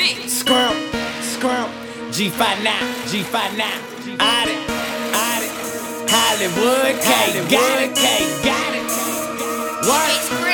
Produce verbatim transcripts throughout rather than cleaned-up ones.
Scrum, scrum, G fifty-nine, G fifty-nine, Audit, Audit, Hollywood K, got it, K, got it. What?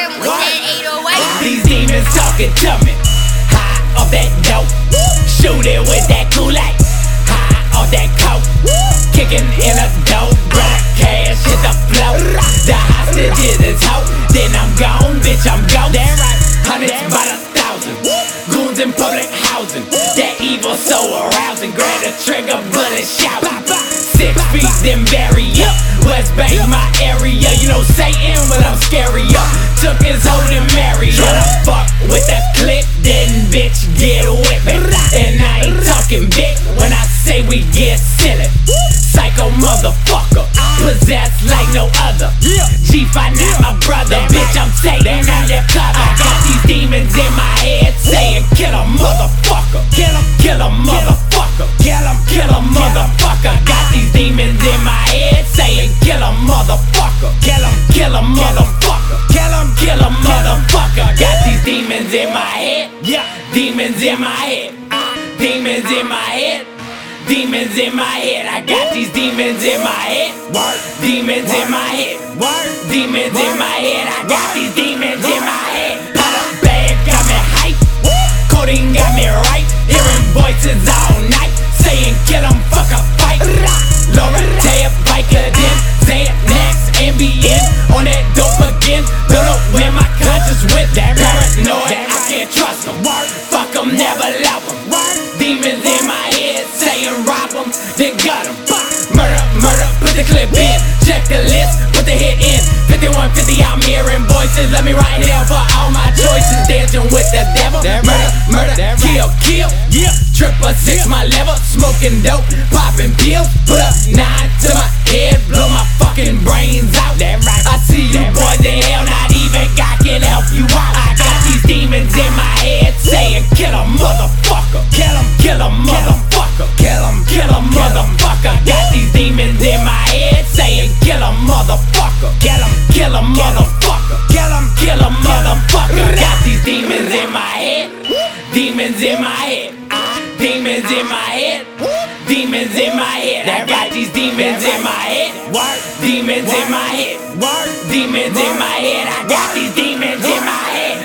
What? These demons talking to me. High off that dope, shoot it with that Kool-Aid. High off that coke, kicking in a dope. Black cash hit the flow. The hostage is his hoe. Then I'm gone, bitch, I'm gone. Hundreds by the thousand, goons in public housing. That evil so arousing. Grab the trigger, bullet shout. Six feet, then bury up. West Bank, my area. You know Satan, but I'm scary up. Took his hoe and marry her. Fuck with the clip, then bitch get with me. And I ain't talking big when I say we get silly. Psycho motherfucker, possessed like no other. G fifty-nine, my brother, bitch, I'm Satan on your cover. I got these demons in my head saying kill a motherfucker. Kill him, kill a motherfucker. Kill him, kill a motherfucker. Got these demons in my head saying kill a motherfucker. Kill him, kill a motherfucker. Kill him, kill a motherfucker. Got these demons in my head. Yeah, demons in my head. Demons in my head. Demons in my head, I got these demons in my head. Word. Demons in my head. Word. Demons in my head, I got these demons in my head. Pot up bag got me hype, codeine got me right. Hearing voices all night, saying kill 'em, fuck a fight. Laura Tab, Vicodin, Xanax, Ambien, on that dope again. Don't know where my conscience went. Paranoid, I can't trust 'em. Fuck 'em, never love 'em. Demons in my head saying rob 'em, then gut 'em. Murder, murder, put the clip in. Check the list, put the hit in. Fifty-one fifty, I'm hearing voices. Let me write here for all my choices. Dancing with the devil. Murder, murder, kill, kill. Yeah, triple six my level. Smoking dope, popping pills. Put up nine to my head, blow my fucking brains out. I see you boys in hell, not even God can help you out. I got these demons in my head saying kill a motherfucker. Kill him, kill a motherfucker. Kill him, kill a motherfucker. Got these demons in my head saying kill a motherfucker. Kill him, kill a motherfucker. Kill him, kill a motherfucker. Got these demons in my head. Demons in my head. Demons in my head. Demons in my head. I got these demons in my head. Demons in my head. Demons in my head. I got these demons in my head.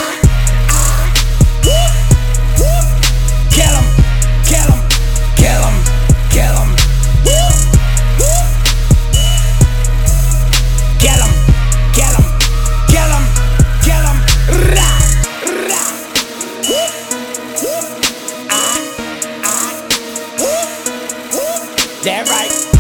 Kill 'em, kill 'em, kill 'em, kill 'em. Kill 'em, kill 'em, kill 'em, kill 'em. Ra, ra. Ah, ah. That right.